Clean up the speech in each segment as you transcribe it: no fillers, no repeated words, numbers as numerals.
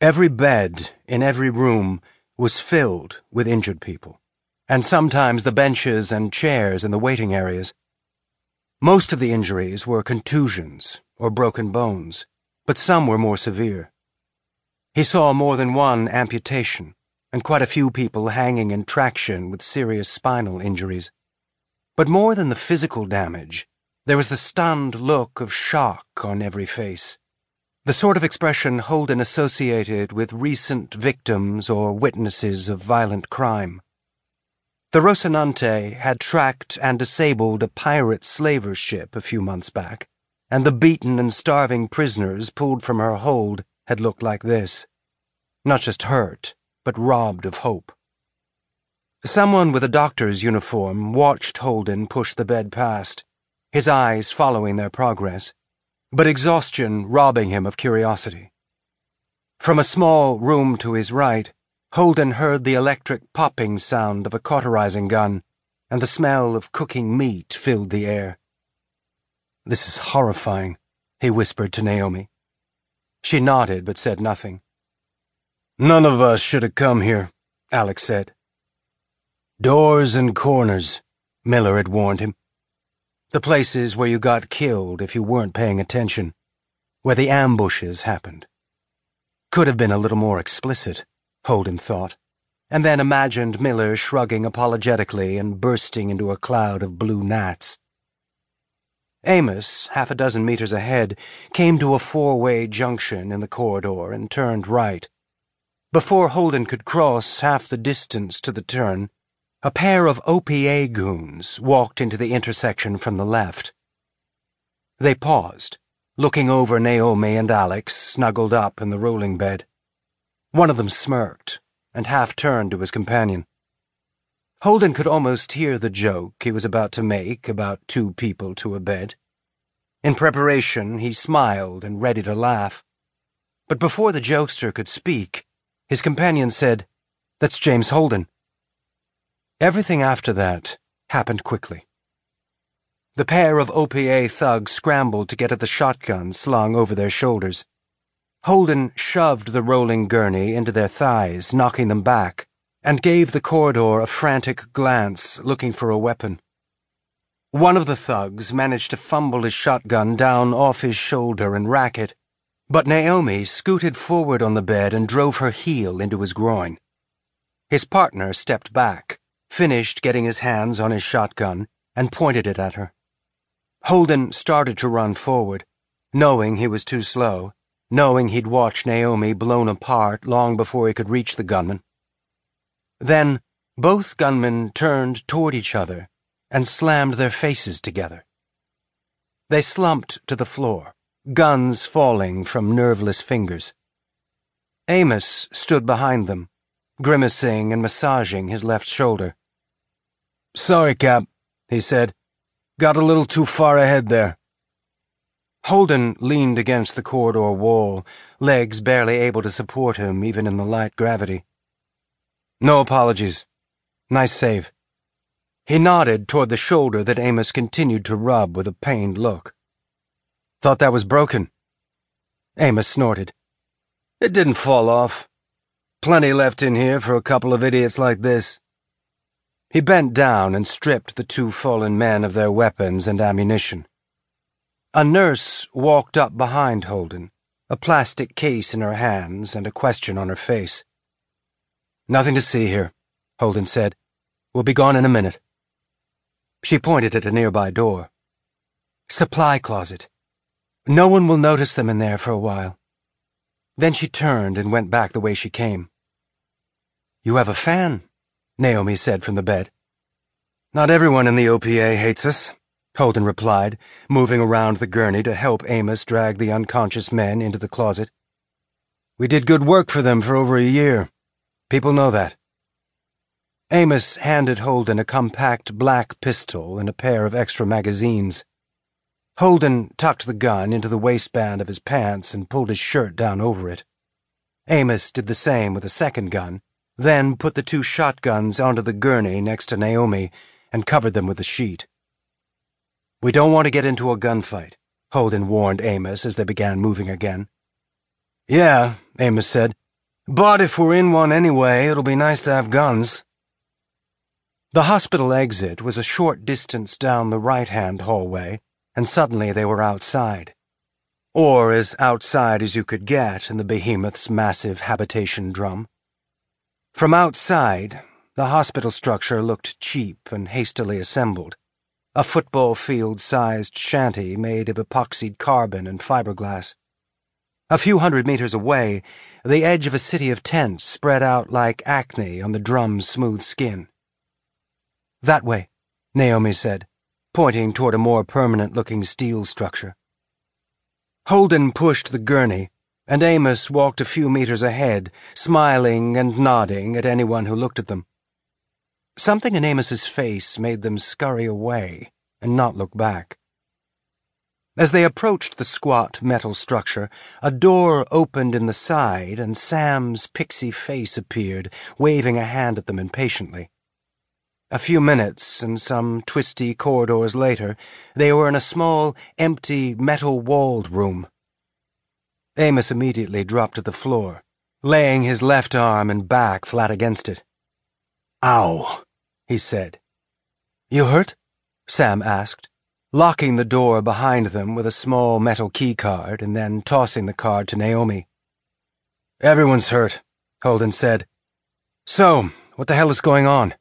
Every bed in every room was filled with injured people, and sometimes the benches and chairs in the waiting areas. Most of the injuries were contusions or broken bones, but some were more severe. He saw more than one amputation, and quite a few people hanging in traction with serious spinal injuries. But more than the physical damage, there was the stunned look of shock on every face, the sort of expression Holden associated with recent victims or witnesses of violent crime. The Rocinante had tracked and disabled a pirate slaver ship a few months back, and the beaten and starving prisoners pulled from her hold had looked like this. Not just hurt, but robbed of hope. Someone with a doctor's uniform watched Holden push the bed past, his eyes following their progress, but exhaustion robbing him of curiosity. From a small room to his right, Holden heard the electric popping sound of a cauterizing gun, and the smell of cooking meat filled the air. "This is horrifying," he whispered to Naomi. She nodded but said nothing. "None of us should have come here," Alex said. "Doors and corners," Miller had warned him. "The places where you got killed if you weren't paying attention, where the ambushes happened." Could have been a little more explicit, Holden thought, and then imagined Miller shrugging apologetically and bursting into a cloud of blue gnats. Amos, half a dozen meters ahead, came to a four-way junction in the corridor and turned right. Before Holden could cross half the distance to the turn, a pair of OPA goons walked into the intersection from the left. They paused, looking over Naomi and Alex snuggled up in the rolling bed. One of them smirked and half turned to his companion. Holden could almost hear the joke he was about to make about two people to a bed. In preparation, he smiled and ready to laugh. But before the jokester could speak, his companion said, "That's James Holden." Everything after that happened quickly. The pair of OPA thugs scrambled to get at the shotgun slung over their shoulders. Holden shoved the rolling gurney into their thighs, knocking them back, and gave the corridor a frantic glance, looking for a weapon. One of the thugs managed to fumble his shotgun down off his shoulder and rack it, but Naomi scooted forward on the bed and drove her heel into his groin. His partner stepped back, finished getting his hands on his shotgun, and pointed it at her. Holden started to run forward, knowing he was too slow, knowing he'd watched Naomi blown apart long before he could reach the gunman. Then both gunmen turned toward each other and slammed their faces together. They slumped to the floor, guns falling from nerveless fingers. Amos stood behind them, grimacing and massaging his left shoulder. "Sorry, Cap," he said. "Got a little too far ahead there." Holden leaned against the corridor wall, legs barely able to support him even in the light gravity. "No apologies. Nice save." He nodded toward the shoulder that Amos continued to rub with a pained look. "Thought that was broken." Amos snorted. "It didn't fall off. Plenty left in here for a couple of idiots like this." He bent down and stripped the two fallen men of their weapons and ammunition. A nurse walked up behind Holden, a plastic case in her hands and a question on her face. "Nothing to see here," Holden said. "We'll be gone in a minute." She pointed at a nearby door. "Supply closet. No one will notice them in there for a while." Then she turned and went back the way she came. "You have a fan," Naomi said from the bed. "Not everyone in the OPA hates us," Holden replied, moving around the gurney to help Amos drag the unconscious men into the closet. "We did good work for them for over a year. People know that." Amos handed Holden a compact black pistol and a pair of extra magazines. Holden tucked the gun into the waistband of his pants and pulled his shirt down over it. Amos did the same with a second gun, then put the two shotguns onto the gurney next to Naomi and covered them with a sheet. "We don't want to get into a gunfight," Holden warned Amos as they began moving again. "Yeah," Amos said. But if we're in one anyway, it'll be nice to have guns. The hospital exit was a short distance down the right-hand hallway, and suddenly they were outside. Or as outside as you could get in the behemoth's massive habitation drum. From outside, the hospital structure looked cheap and hastily assembled, a football field-sized shanty made of epoxied carbon and fiberglass. A few 100 meters away, the edge of a city of tents spread out like acne on the drum's smooth skin. That way, Naomi said, pointing toward a more permanent-looking steel structure. Holden pushed the gurney, and Amos walked a few meters ahead, smiling and nodding at anyone who looked at them. Something in Amos's face made them scurry away and not look back. As they approached the squat metal structure, a door opened in the side and Sam's pixie face appeared, waving a hand at them impatiently. A few minutes and some twisty corridors later, they were in a small, empty, metal-walled room. Amos immediately dropped to the floor, laying his left arm and back flat against it. "Ow," he said. "You hurt?" Sam asked, locking the door behind them with a small metal keycard and then tossing the card to Naomi. "Everyone's hurt," Holden said. "So, what the hell is going on?"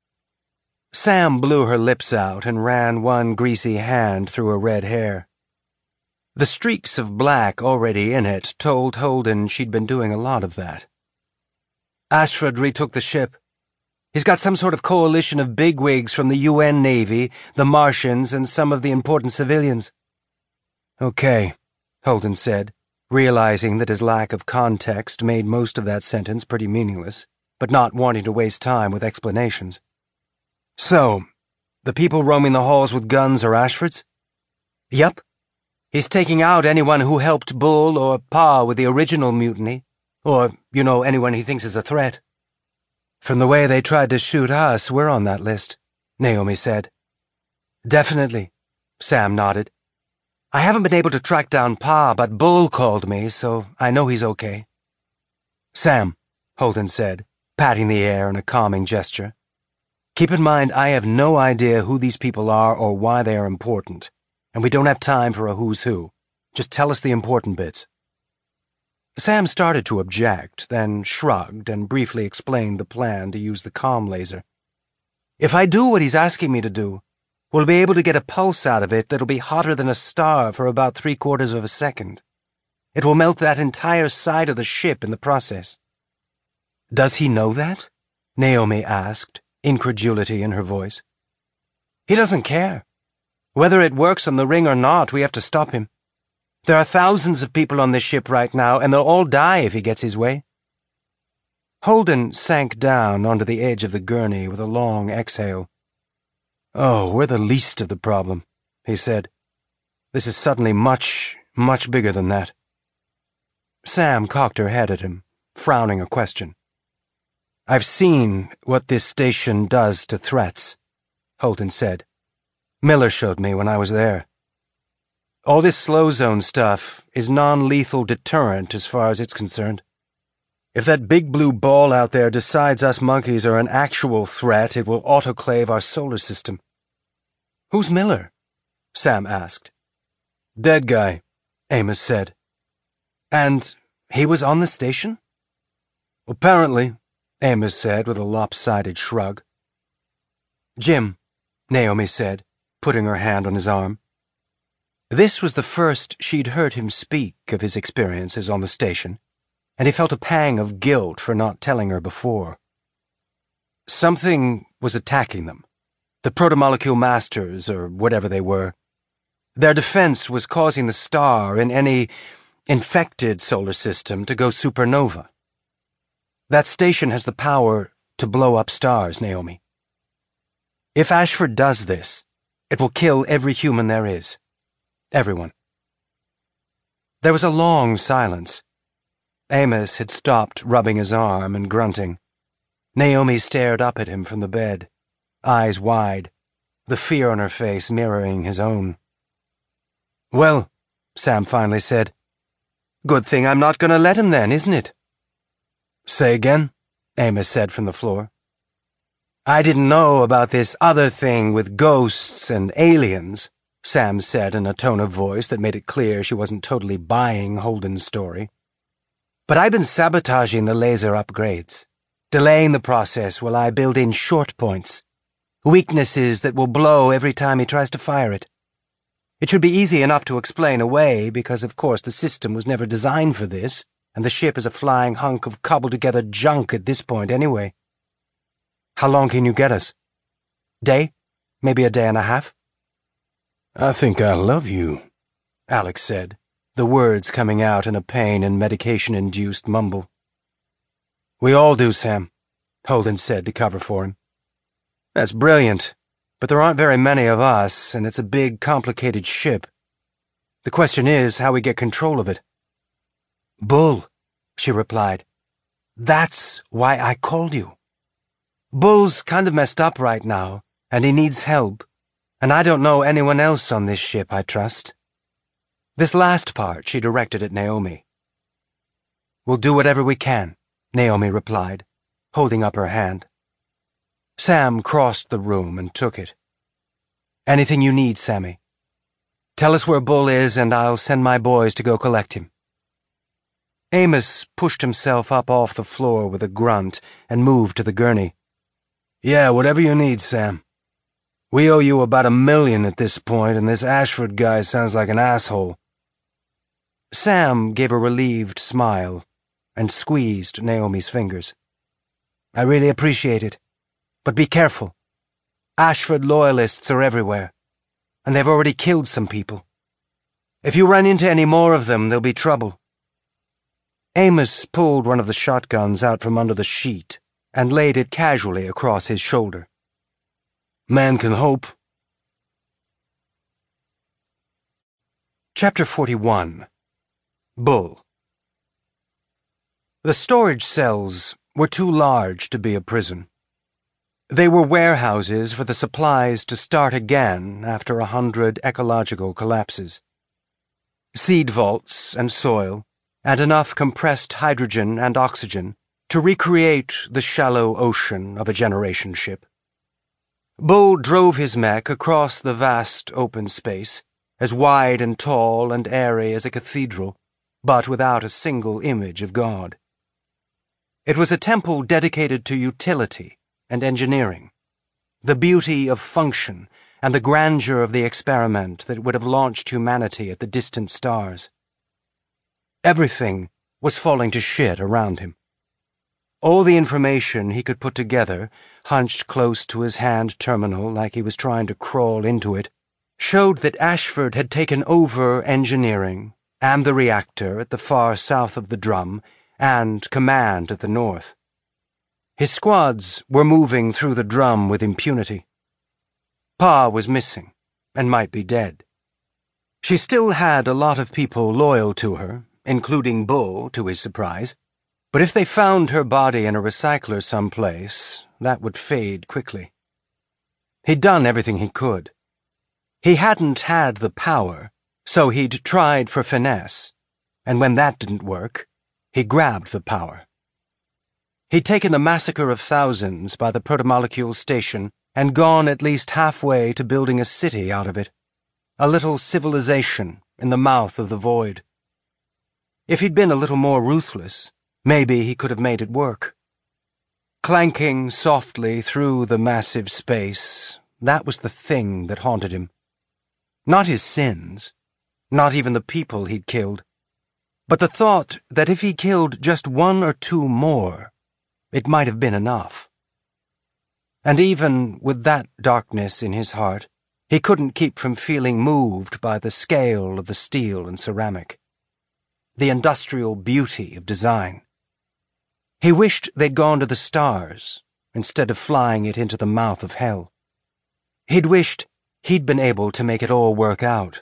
Sam blew her lips out and ran one greasy hand through her red hair. The streaks of black already in it told Holden she'd been doing a lot of that. "Ashford retook the ship. He's got some sort of coalition of bigwigs from the UN Navy, the Martians, and some of the important civilians." "Okay," Holden said, realizing that his lack of context made most of that sentence pretty meaningless, but not wanting to waste time with explanations. "So, the people roaming the halls with guns are Ashford's?" "Yup. He's taking out anyone who helped Bull or Pa with the original mutiny, or, anyone he thinks is a threat." "From the way they tried to shoot us, we're on that list," Naomi said. "Definitely," Sam nodded. "I haven't been able to track down Pa, but Bull called me, so I know he's okay." "Sam," Holden said, patting the air in a calming gesture, "keep in mind I have no idea who these people are or why they are important, and we don't have time for a who's who. Just tell us the important bits." Sam started to object, then shrugged and briefly explained the plan to use the comm laser. "If I do what he's asking me to do, we'll be able to get a pulse out of it that'll be hotter than a star for about 3/4 of a second. It will melt that entire side of the ship in the process." "Does he know that?" Naomi asked, incredulity in her voice. "He doesn't care. Whether it works on the ring or not, we have to stop him. There are thousands of people on this ship right now, and they'll all die if he gets his way." Holden sank down onto the edge of the gurney with a long exhale. "Oh, we're the least of the problem," he said. "This is suddenly much, much bigger than that." Sam cocked her head at him, frowning a question. "I've seen what this station does to threats," Holden said. "Miller showed me when I was there. All this slow zone stuff is non-lethal deterrent as far as it's concerned. If that big blue ball out there decides us monkeys are an actual threat, it will autoclave our solar system." "Who's Miller?" Sam asked. "Dead guy," Amos said. "And he was on the station?" "Apparently," Amos said with a lopsided shrug. "Jim," Naomi said, putting her hand on his arm. This was the first she'd heard him speak of his experiences on the station, and he felt a pang of guilt for not telling her before. Something was attacking them, the protomolecule masters, or whatever they were. Their defense was causing the star in any infected solar system to go supernova. That station has the power to blow up stars, Naomi. If Ashford does this, it will kill every human there is. Everyone. There was a long silence. Amos had stopped rubbing his arm and grunting. Naomi stared up at him from the bed, eyes wide, the fear on her face mirroring his own. "Well," Sam finally said, "good thing I'm not going to let him then, isn't it?" Say again? Amos said from the floor. I didn't know about this other thing with ghosts and aliens, Sam said in a tone of voice that made it clear she wasn't totally buying Holden's story. But I've been sabotaging the laser upgrades, delaying the process while I build in short points, weaknesses that will blow every time he tries to fire it. It should be easy enough to explain away because, of course, the system was never designed for this, and the ship is a flying hunk of cobbled-together junk at this point anyway. How long can you get us? Day? Maybe a day and a half? I think I love you, Alex said, the words coming out in a pain and medication-induced mumble. We all do, Sam, Holden said to cover for him. That's brilliant, but there aren't very many of us, and it's a big, complicated ship. The question is how we get control of it. Bull, she replied. That's why I called you. Bull's kind of messed up right now, and he needs help, and I don't know anyone else on this ship I trust. This last part she directed at Naomi. We'll do whatever we can, Naomi replied, holding up her hand. Sam crossed the room and took it. Anything you need, Sammy. Tell us where Bull is, and I'll send my boys to go collect him. Amos pushed himself up off the floor with a grunt and moved to the gurney. Yeah, whatever you need, Sam. We owe you about $1 million at this point, and this Ashford guy sounds like an asshole. Sam gave a relieved smile and squeezed Naomi's fingers. I really appreciate it, but be careful. Ashford loyalists are everywhere, and they've already killed some people. If you run into any more of them, there'll be trouble. Amos pulled one of the shotguns out from under the sheet and laid it casually across his shoulder. Man can hope. Chapter 41. Bull. The storage cells were too large to be a prison. They were warehouses for the supplies to start again after 100 ecological collapses. Seed vaults and soil, and enough compressed hydrogen and oxygen to recreate the shallow ocean of a generation ship. Bull drove his mech across the vast open space, as wide and tall and airy as a cathedral, but without a single image of God. It was a temple dedicated to utility and engineering, the beauty of function and the grandeur of the experiment that would have launched humanity at the distant stars. Everything was falling to shit around him. All the information he could put together, hunched close to his hand terminal like he was trying to crawl into it, showed that Ashford had taken over engineering and the reactor at the far south of the drum and command at the north. His squads were moving through the drum with impunity. Pa was missing and might be dead. She still had a lot of people loyal to her, including Bull, to his surprise. But if they found her body in a recycler someplace, that would fade quickly. He'd done everything he could. He hadn't had the power, so he'd tried for finesse, and when that didn't work, he grabbed the power. He'd taken the massacre of thousands by the protomolecule station and gone at least halfway to building a city out of it, a little civilization in the mouth of the void. If he'd been a little more ruthless, maybe he could have made it work. Clanking softly through the massive space, that was the thing that haunted him. Not his sins, not even the people he'd killed, but the thought that if he killed just 1 or 2 more, it might have been enough. And even with that darkness in his heart, he couldn't keep from feeling moved by the scale of the steel and ceramic, the industrial beauty of design. He wished they'd gone to the stars instead of flying it into the mouth of hell. He'd wished he'd been able to make it all work out.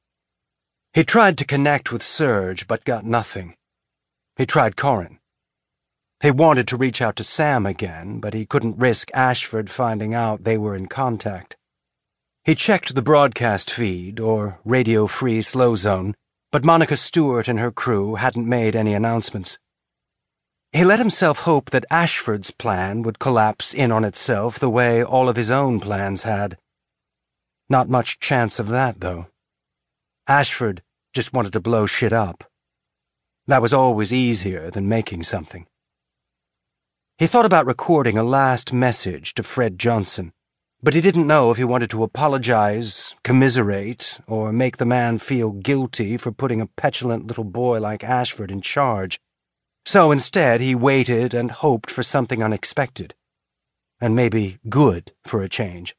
He tried to connect with Serge, but got nothing. He tried Corin. He wanted to reach out to Sam again, but he couldn't risk Ashford finding out they were in contact. He checked the broadcast feed, or radio-free slow zone, but Monica Stewart and her crew hadn't made any announcements. He let himself hope that Ashford's plan would collapse in on itself the way all of his own plans had. Not much chance of that, though. Ashford just wanted to blow shit up. That was always easier than making something. He thought about recording a last message to Fred Johnson, but he didn't know if he wanted to apologize, commiserate, or make the man feel guilty for putting a petulant little boy like Ashford in charge. So instead he waited and hoped for something unexpected, and maybe good for a change.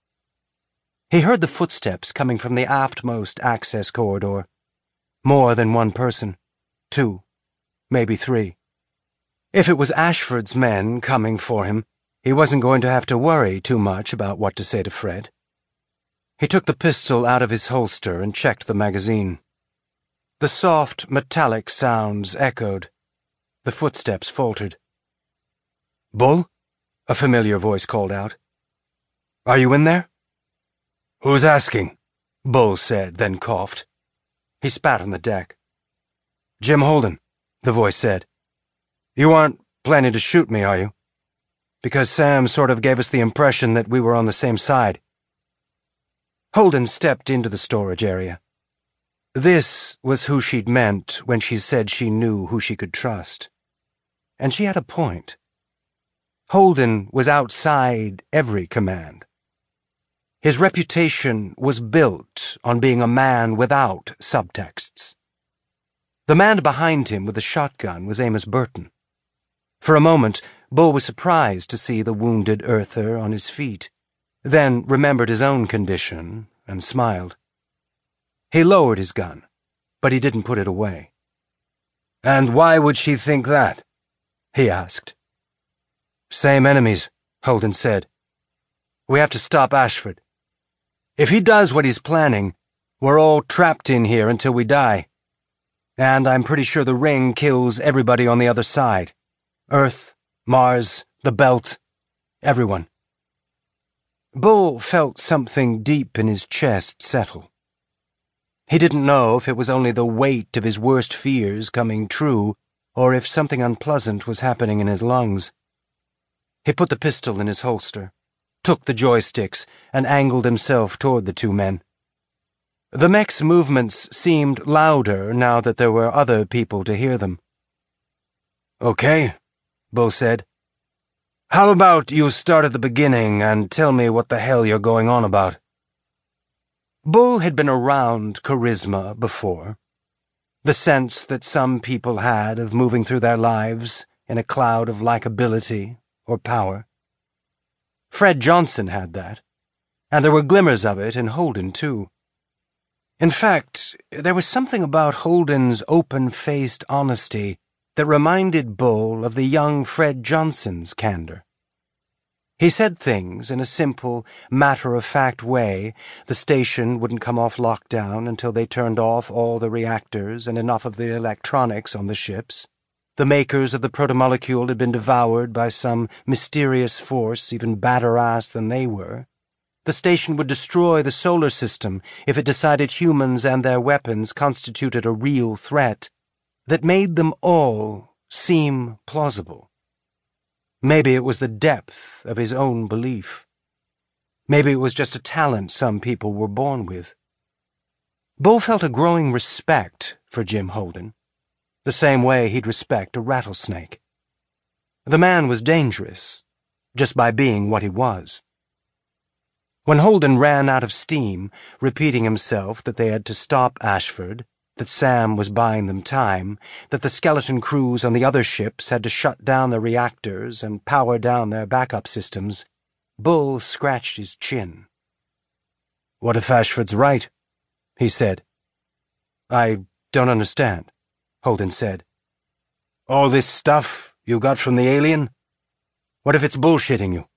He heard the footsteps coming from the aftmost access corridor. More than one person. 2, maybe 3. If it was Ashford's men coming for him, he wasn't going to have to worry too much about what to say to Fred. He took the pistol out of his holster and checked the magazine. The soft, metallic sounds echoed. The footsteps faltered. "Bull?" a familiar voice called out. "Are you in there?" "Who's asking?" Bull said, then coughed. He spat on the deck. "Jim Holden," the voice said. "You aren't planning to shoot me, are you? Because Sam sort of gave us the impression that we were on the same side." Holden stepped into the storage area. This was who she'd meant when she said she knew who she could trust. And she had a point. Holden was outside every command. His reputation was built on being a man without subtexts. The man behind him with the shotgun was Amos Burton. For a moment, Bull was surprised to see the wounded earther on his feet, then remembered his own condition and smiled. He lowered his gun, but he didn't put it away. "And why would she think that?" he asked. "Same enemies," Holden said. "We have to stop Ashford. If he does what he's planning, we're all trapped in here until we die. And I'm pretty sure the ring kills everybody on the other side. Earth, Mars, the Belt, everyone." Bull felt something deep in his chest settle. He didn't know if it was only the weight of his worst fears coming true, or if something unpleasant was happening in his lungs. He put the pistol in his holster, took the joysticks, and angled himself toward the 2 men. The mech's movements seemed louder now that there were other people to hear them. "Okay," Bull said. "How about you start at the beginning and tell me what the hell you're going on about?" Bull had been around charisma before. The sense that some people had of moving through their lives in a cloud of likability or power. Fred Johnson had that, and there were glimmers of it in Holden, too. In fact, there was something about Holden's open-faced honesty that reminded Bull of the young Fred Johnson's candor. He said things in a simple, matter-of-fact way. The station wouldn't come off lockdown until they turned off all the reactors and enough of the electronics on the ships. The makers of the protomolecule had been devoured by some mysterious force even badder-ass than they were. The station would destroy the solar system if it decided humans and their weapons constituted a real threat that made them all seem plausible. Maybe it was the depth of his own belief. Maybe it was just a talent some people were born with. Bull felt a growing respect for Jim Holden, the same way he'd respect a rattlesnake. The man was dangerous, just by being what he was. When Holden ran out of steam, repeating himself that they had to stop Ashford, that Sam was buying them time, that the skeleton crews on the other ships had to shut down the reactors and power down their backup systems, Bull scratched his chin. "What if Ashford's right?" he said. "I don't understand," Holden said. "All this stuff you got from the alien? What if it's bullshitting you?"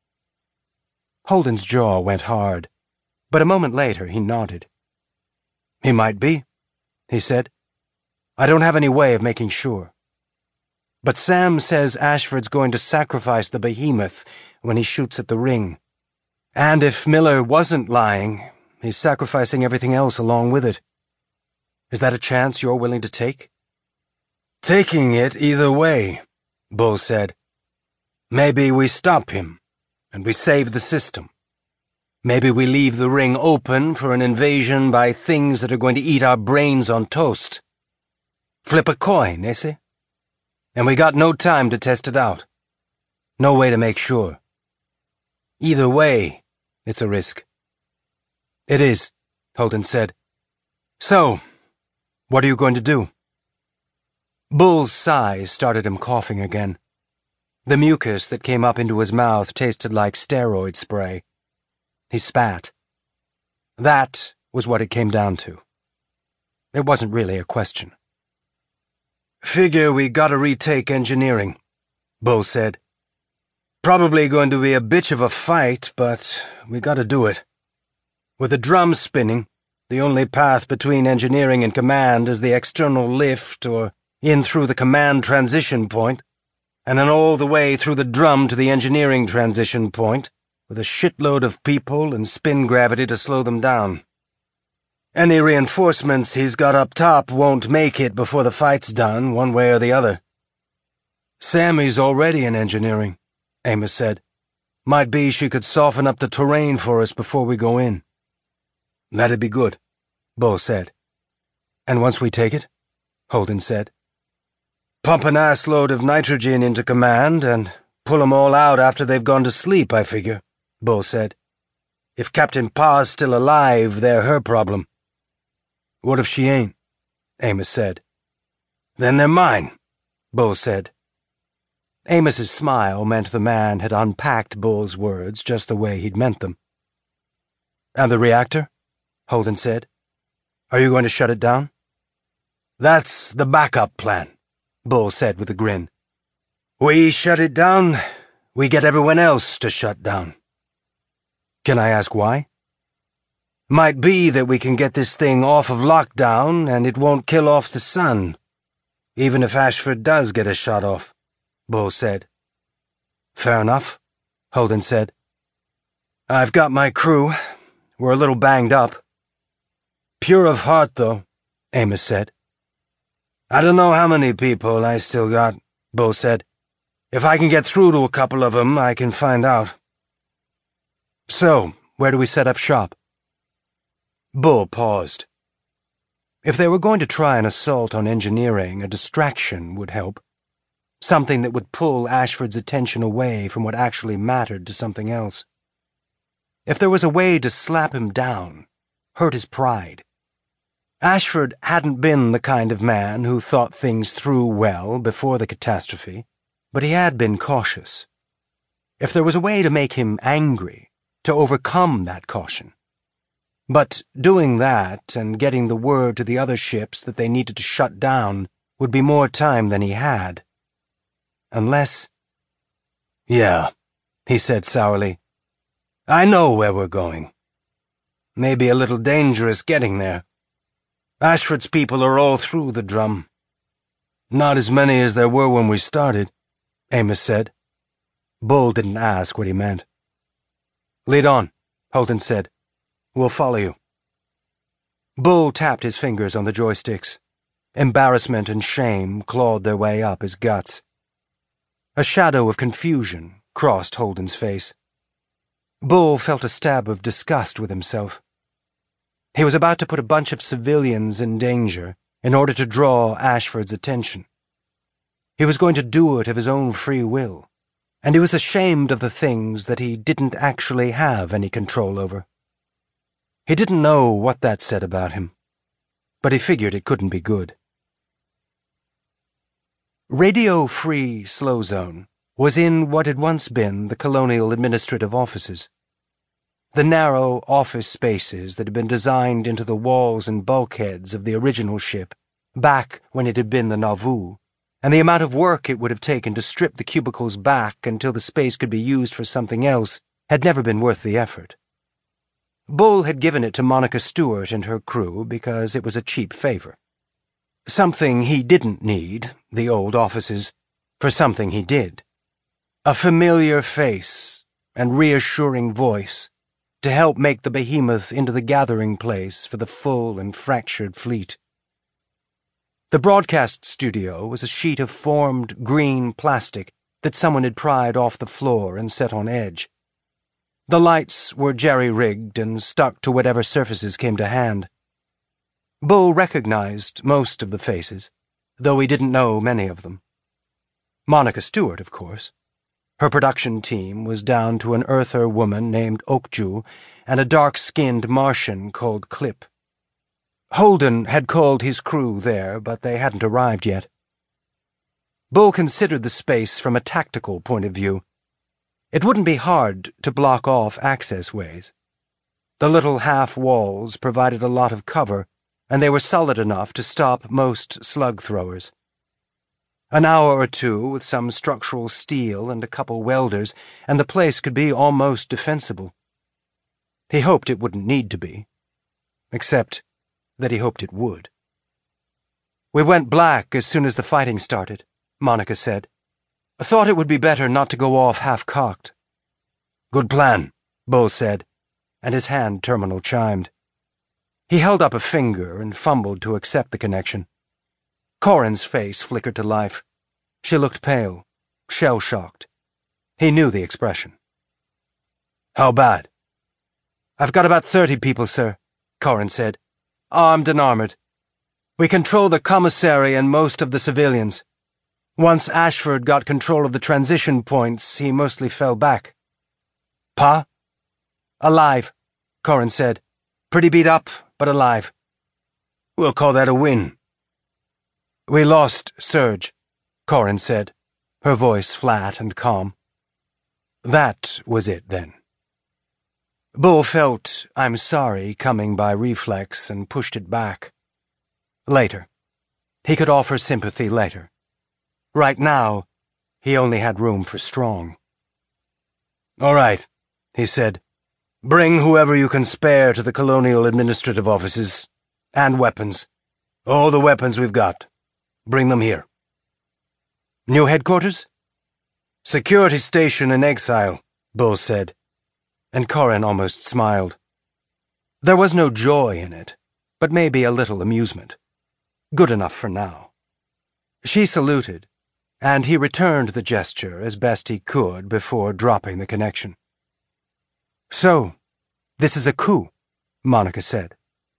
Holden's jaw went hard, but a moment later he nodded. "He might be," he said. "I don't have any way of making sure. But Sam says Ashford's going to sacrifice the behemoth when he shoots at the ring. And if Miller wasn't lying, he's sacrificing everything else along with it. Is that a chance you're willing to take?" "Taking it either way," Bull said. Maybe we stop him, and we save the system. Maybe we leave the ring open for an invasion by things that are going to eat our brains on toast. Flip a coin, see? And we got no time to test it out. No way to make sure. Either way, it's a risk. It is, Holden said. So, what are you going to do? Bull's sighs started him coughing again. The mucus that came up into his mouth tasted like steroid spray. He spat. That was what it came down to. It wasn't really a question. Figure we gotta retake engineering, Bull said. Probably going to be a bitch of a fight, but we gotta do it. With the drum spinning, the only path between engineering and command is the external lift or in through the command transition point, and then all the way through the drum to the engineering transition point, with a shitload of people and spin gravity to slow them down. Any reinforcements he's got up top won't make it before the fight's done, one way or the other. Sammy's already in engineering, Amos said. Might be she could soften up the terrain for us before we go in. That'd be good, Bull said. And once we take it, Holden said. Pump an assload of nitrogen into command and pull 'em all out after they've gone to sleep, I figure, Bull said. If Captain Pa's still alive, they're her problem. What if she ain't? Amos said. Then they're mine, Bull said. Amos's smile meant the man had unpacked Bull's words just the way he'd meant them. And the reactor? Holden said. Are you going to shut it down? That's the backup plan, Bull said with a grin. We shut it down, we get everyone else to shut down. Can I ask why? Might be that we can get this thing off of lockdown and it won't kill off the sun, even if Ashford does get a shot off, Bull said. Fair enough, Holden said. I've got my crew. We're a little banged up. Pure of heart, though, Amos said. I don't know how many people I still got, Bull said. If I can get through to a couple of them, I can find out. So, where do we set up shop? Bull paused. If they were going to try an assault on engineering, a distraction would help. Something that would pull Ashford's attention away from what actually mattered to something else. If there was a way to slap him down, hurt his pride. Ashford hadn't been the kind of man who thought things through well before the catastrophe, but he had been cautious. If there was a way to make him angry, to overcome that caution. But doing that and getting the word to the other ships that they needed to shut down would be more time than he had. Unless... Yeah, he said sourly. I know where we're going. Maybe a little dangerous getting there. Ashford's people are all through the drum. Not as many as there were when we started, Amos said. Bull didn't ask what he meant. Lead on, Holden said. We'll follow you. Bull tapped his fingers on the joysticks. Embarrassment and shame clawed their way up his guts. A shadow of confusion crossed Holden's face. Bull felt a stab of disgust with himself. He was about to put a bunch of civilians in danger in order to draw Ashford's attention. He was going to do it of his own free will, and he was ashamed of the things that he didn't actually have any control over. He didn't know what that said about him, but he figured it couldn't be good. Radio Free Slow Zone was in what had once been the Colonial Administrative Offices. The narrow office spaces that had been designed into the walls and bulkheads of the original ship, back when it had been the Nauvoo, and the amount of work it would have taken to strip the cubicles back until the space could be used for something else had never been worth the effort. Bull had given it to Monica Stewart and her crew because it was a cheap favor. Something he didn't need, the old offices, for something he did. A familiar face and reassuring voice to help make the behemoth into the gathering place for the full and fractured fleet. The broadcast studio was a sheet of formed green plastic that someone had pried off the floor and set on edge. The lights were jerry-rigged and stuck to whatever surfaces came to hand. Bull recognized most of the faces, though he didn't know many of them. Monica Stewart, of course. Her production team was down to an Earther woman named Okju and a dark-skinned Martian called Clip. Holden had called his crew there, but they hadn't arrived yet. Bull considered the space from a tactical point of view. It wouldn't be hard to block off access ways. The little half-walls provided a lot of cover, and they were solid enough to stop most slug throwers. An hour or two with some structural steel and a couple welders, and the place could be almost defensible. He hoped it wouldn't need to be, except that he hoped it would. "We went black as soon as the fighting started," Monica said. "I thought it would be better not to go off half-cocked." "Good plan," Bull said, and his hand terminal chimed. He held up a finger and fumbled to accept the connection. Corin's face flickered to life. She looked pale, shell-shocked. He knew the expression. "How bad?" "I've got about 30 people, sir," Corin said. "Armed and armored. We control the commissary and most of the civilians. Once Ashford got control of the transition points, he mostly fell back." "Pa?" "Alive," Corin said. "Pretty beat up, but alive." "We'll call that a win." "We lost Serge," Corin said, her voice flat and calm. That was it, then. Bull felt "I'm sorry" coming by reflex and pushed it back. Later. He could offer sympathy later. Right now, he only had room for strong. "All right," he said. "Bring whoever you can spare to the Colonial Administrative Offices. And weapons. All the weapons we've got. Bring them here." "New headquarters?" "Security station in exile," Bull said, and Corin almost smiled. There was no joy in it, but maybe a little amusement. Good enough for now. She saluted, and he returned the gesture as best he could before dropping the connection. "So, this is a coup," Monica said.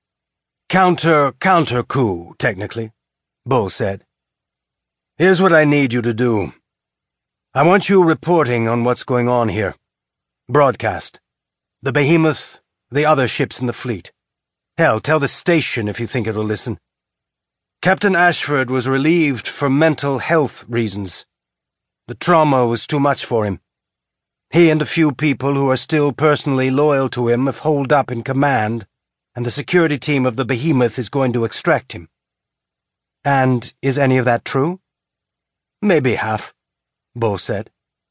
Counter coup, technically," Bull said. "Here's what I need you to do. I want you reporting on what's going on here. Broadcast. The Behemoth, the other ships in the fleet. Hell, tell the station if you think it'll listen. Captain Ashford was relieved for mental health reasons. The trauma was too much for him. He and a few people who are still personally loyal to him have holed up in command, and the security team of the Behemoth is going to extract him." "And is any of that true?" "Maybe half," Bull said.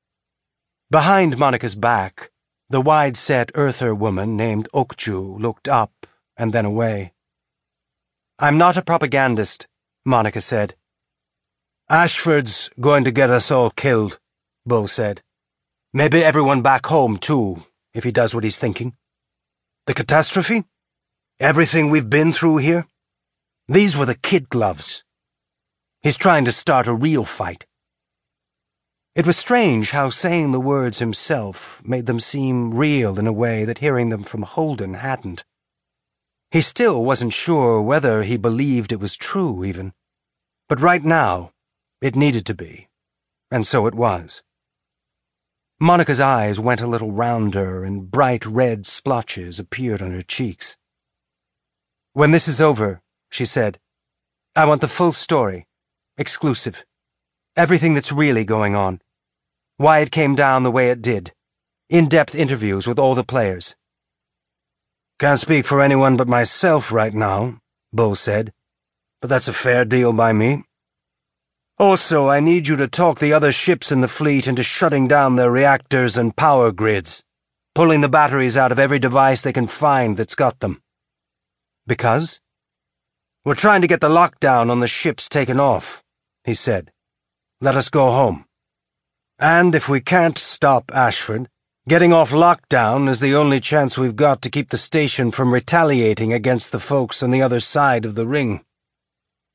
Behind Monica's back, the wide-set Earther woman named Okju looked up and then away. "I'm not a propagandist," Monica said. "Ashford's going to get us all killed," Bull said. "Maybe everyone back home, too, if he does what he's thinking. The catastrophe? Everything we've been through here? These were the kid gloves. He's trying to start a real fight." It was strange how saying the words himself made them seem real in a way that hearing them from Holden hadn't. He still wasn't sure whether he believed it was true, even. But right now, it needed to be, and so it was. Monica's eyes went a little rounder, and bright red splotches appeared on her cheeks. "When this is over," she said, "I want the full story. Exclusive. Everything that's really going on. Why it came down the way it did. In-depth interviews with all the players." "Can't speak for anyone but myself right now," Bull said, "but that's a fair deal by me. Also, I need you to talk the other ships in the fleet into shutting down their reactors and power grids, pulling the batteries out of every device they can find that's got them." "Because?" "We're trying to get the lockdown on the ships taken off," he said. "Let us go home. And if we can't stop Ashford, getting off lockdown is the only chance we've got to keep the station from retaliating against the folks on the other side of the ring."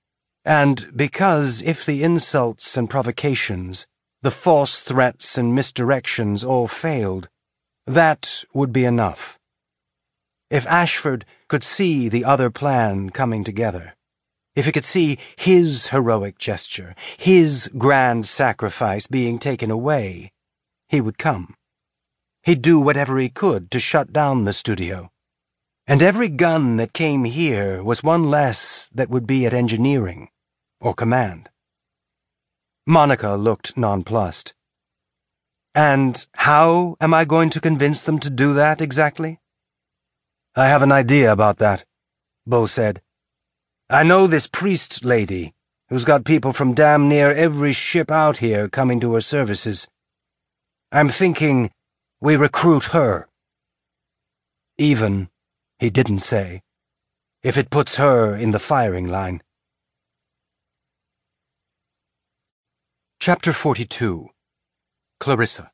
And because if the insults and provocations, the false threats and misdirections all failed, that would be enough. If Ashford could see the other plan coming together, if he could see his heroic gesture, his grand sacrifice being taken away, he would come. He'd do whatever he could to shut down the studio. And every gun that came here was one less that would be at engineering or command. Monica looked nonplussed. And how am I going to convince them to do that exactly? I have an idea about that, Bo said. I know this priest lady, who's got people from damn near every ship out here coming to her services. I'm thinking we recruit her. Even, he didn't say, if it puts her in the firing line. Chapter 42. Clarissa.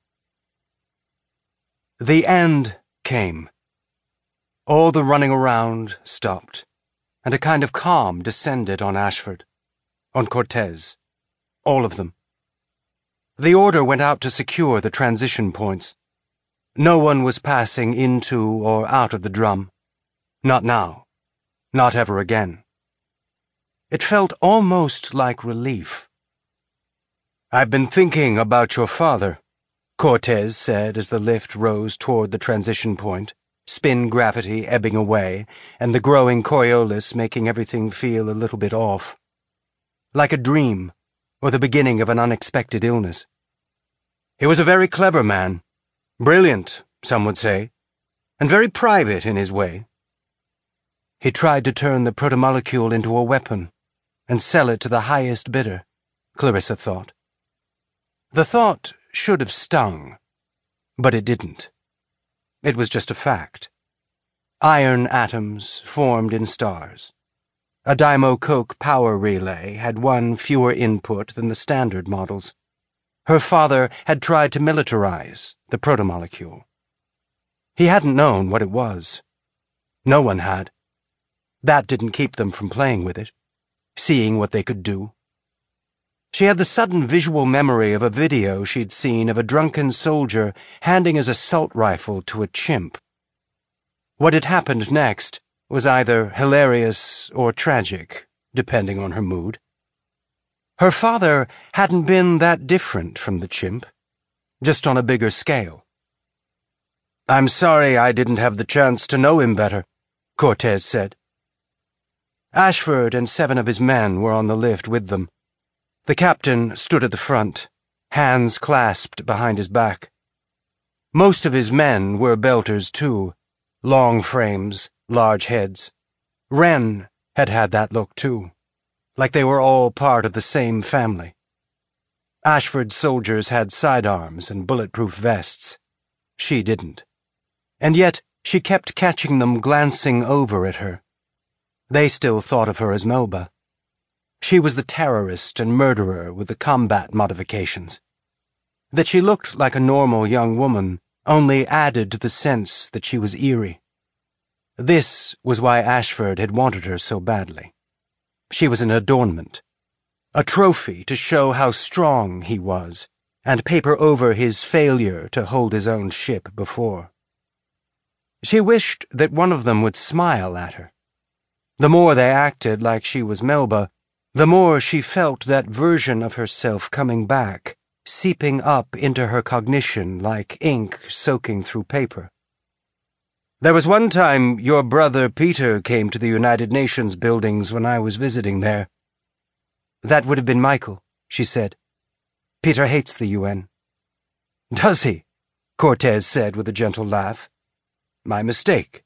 The end came. All the running around stopped, and a kind of calm descended on Ashford, on Cortez, all of them. The order went out to secure the transition points. No one was passing into or out of the drum. Not now. Not ever again. It felt almost like relief. I've been thinking about your father, Cortez said as the lift rose toward the transition point, spin gravity ebbing away, and the growing Coriolis making everything feel a little bit off. Like a dream, or the beginning of an unexpected illness. He was a very clever man. Brilliant, some would say, and very private in his way. He tried to turn the protomolecule into a weapon and sell it to the highest bidder, Clarissa thought. The thought should have stung, but it didn't. It was just a fact. Iron atoms formed in stars. A Dymo-Coke power relay had one fewer input than the standard models. Her father had tried to militarize the protomolecule. He hadn't known what it was. No one had. That didn't keep them from playing with it, seeing what they could do. She had the sudden visual memory of a video she'd seen of a drunken soldier handing his assault rifle to a chimp. What had happened next was either hilarious or tragic, depending on her mood. Her father hadn't been that different from the chimp, just on a bigger scale. I'm sorry I didn't have the chance to know him better, Cortez said. Ashford and 7 of his men were on the lift with them. The captain stood at the front, hands clasped behind his back. Most of his men were belters too, long frames, large heads. Wren had had that look too, like they were all part of the same family. Ashford's soldiers had sidearms and bulletproof vests. She didn't. And yet she kept catching them glancing over at her. They still thought of her as Melba. She was the terrorist and murderer with the combat modifications. That she looked like a normal young woman only added to the sense that she was eerie. This was why Ashford had wanted her so badly. She was an adornment, a trophy to show how strong he was, and paper over his failure to hold his own ship before. She wished that one of them would smile at her. The more they acted like she was Melba, the more she felt that version of herself coming back, seeping up into her cognition like ink soaking through paper. There was one time your brother Peter came to the United Nations buildings when I was visiting there. That would have been Michael, she said. Peter hates the UN. Does he? Cortez said with a gentle laugh. My mistake.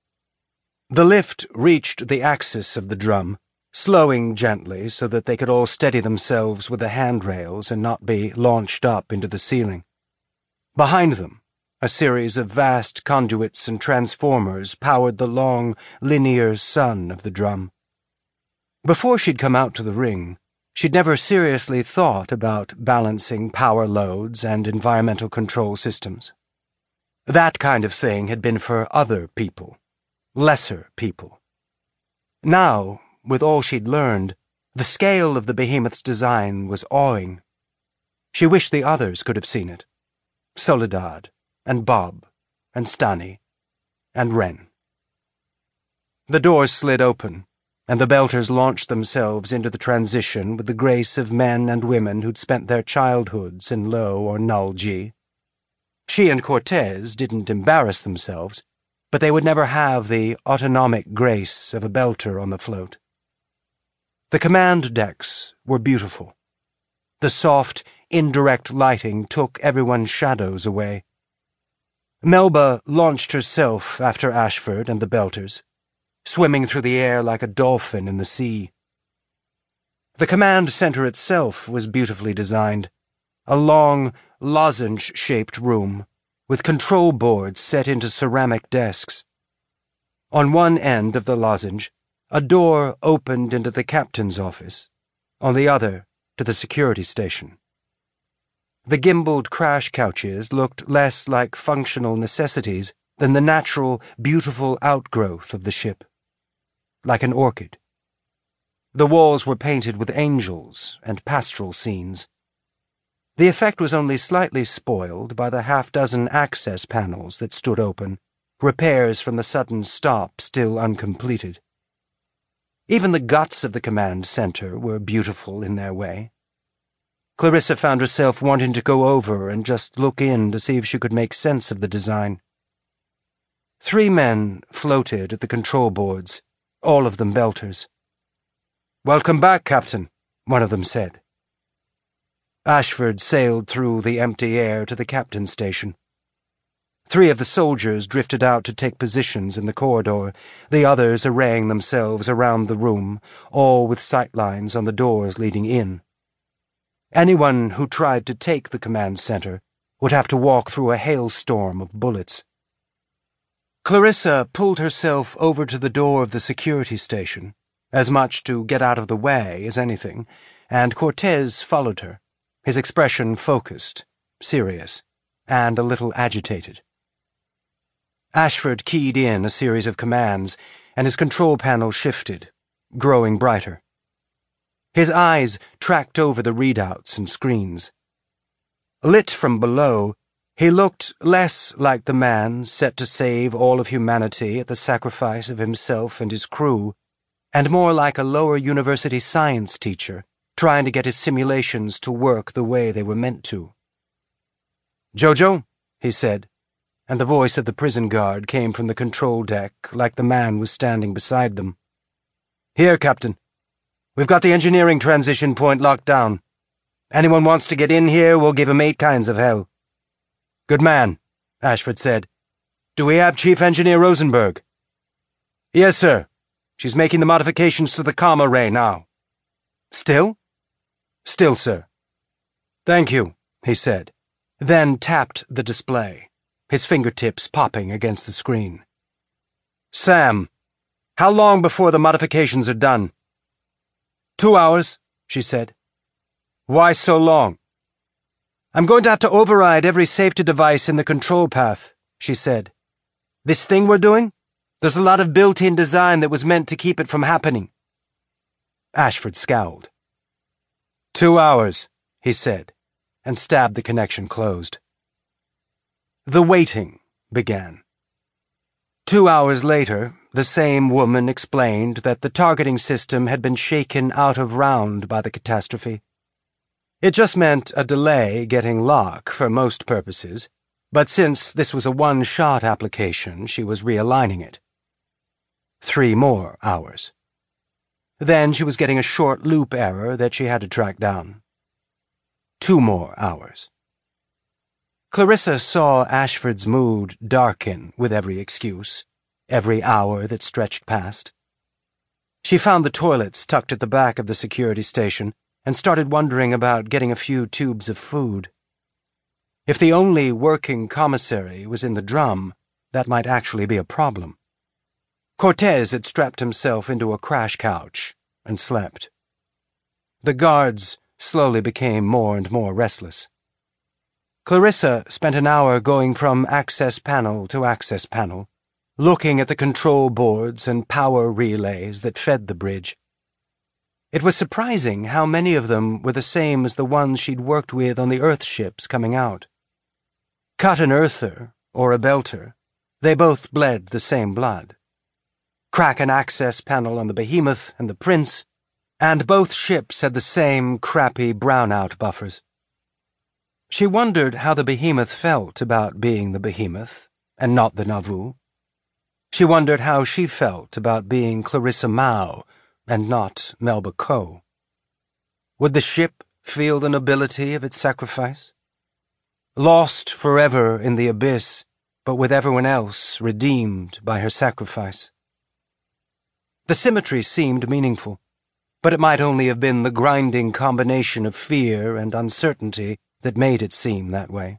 The lift reached the axis of the drum, slowing gently so that they could all steady themselves with the handrails and not be launched up into the ceiling. Behind them, a series of vast conduits and transformers powered the long, linear sun of the drum. Before she'd come out to the ring, she'd never seriously thought about balancing power loads and environmental control systems. That kind of thing had been for other people, lesser people. Now, with all she'd learned, The scale of the behemoth's design was awing. She wished the others could have seen it. Soledad, and Bob, and Stani, and Wren. The doors slid open, and the Belters launched themselves into the transition with the grace of men and women who'd spent their childhoods in low or null G. She and Cortez didn't embarrass themselves, but they would never have the autonomic grace of a Belter on the float. The command decks were beautiful. The soft, indirect lighting took everyone's shadows away. Melba launched herself after Ashford and the Belters, swimming through the air like a dolphin in the sea. The command center itself was beautifully designed, a long, lozenge-shaped room, with control boards set into ceramic desks. On one end of the lozenge, a door opened into the captain's office, on the other to the security station. The gimbaled crash couches looked less like functional necessities than the natural, beautiful outgrowth of the ship. Like an orchid. The walls were painted with angels and pastoral scenes. The effect was only slightly spoiled by the half-dozen access panels that stood open, repairs from the sudden stop still uncompleted. Even the guts of the command center were beautiful in their way. Clarissa found herself wanting to go over and just look in to see if she could make sense of the design. 3 men floated at the control boards, all of them Belters. "Welcome back, Captain," one of them said. Ashford sailed through the empty air to the captain's station. 3 of the soldiers drifted out to take positions in the corridor, the others arraying themselves around the room, all with sightlines on the doors leading in. Anyone who tried to take the command center would have to walk through a hailstorm of bullets. Clarissa pulled herself over to the door of the security station, as much to get out of the way as anything, and Cortez followed her, his expression focused, serious, and a little agitated. Ashford keyed in a series of commands, and his control panel shifted, growing brighter. His eyes tracked over the readouts and screens. Lit from below, he looked less like the man set to save all of humanity at the sacrifice of himself and his crew, and more like a lower university science teacher trying to get his simulations to work the way they were meant to. "Jojo," he said, and the voice of the prison guard came from the control deck like the man was standing beside them. "Here, Captain. We've got the engineering transition point locked down. Anyone wants to get in here, we'll give him 8 kinds of hell." "Good man," Ashford said. "Do we have Chief Engineer Rosenberg?" "Yes, sir. She's making the modifications to the comma ray now." "Still?" "Still, sir." "Thank you," he said, then tapped the display, his fingertips popping against the screen. "Sam, how long before the modifications are done?" 2 hours, she said. "Why so long?" "I'm going to have to override every safety device in the control path," she said. "This thing we're doing? There's a lot of built-in design that was meant to keep it from happening." Ashford scowled. 2 hours, he said, and stabbed the connection closed. The waiting began. 2 hours later, the same woman explained that the targeting system had been shaken out of round by the catastrophe. It just meant a delay getting lock for most purposes, but since this was a one-shot application, she was realigning it. 3 more hours. Then she was getting a short loop error that she had to track down. 2 more hours. Clarissa saw Ashford's mood darken with every excuse, every hour that stretched past. She found the toilets tucked at the back of the security station and started wondering about getting a few tubes of food. If the only working commissary was in the drum, that might actually be a problem. Cortez had strapped himself into a crash couch and slept. The guards slowly became more and more restless. Clarissa spent an hour going from access panel to access panel, looking at the control boards and power relays that fed the bridge. It was surprising how many of them were the same as the ones she'd worked with on the Earth ships coming out. Cut an Earther, or a Belter, they both bled the same blood. Crack an access panel on the Behemoth and the Prince, and both ships had the same crappy brownout buffers. She wondered how the Behemoth felt about being the Behemoth, and not the Nauvoo. She wondered how she felt about being Clarissa Mao, and not Melba Coe. Would the ship feel the nobility of its sacrifice? Lost forever in the abyss, but with everyone else redeemed by her sacrifice. The symmetry seemed meaningful, but it might only have been the grinding combination of fear and uncertainty that made it seem that way.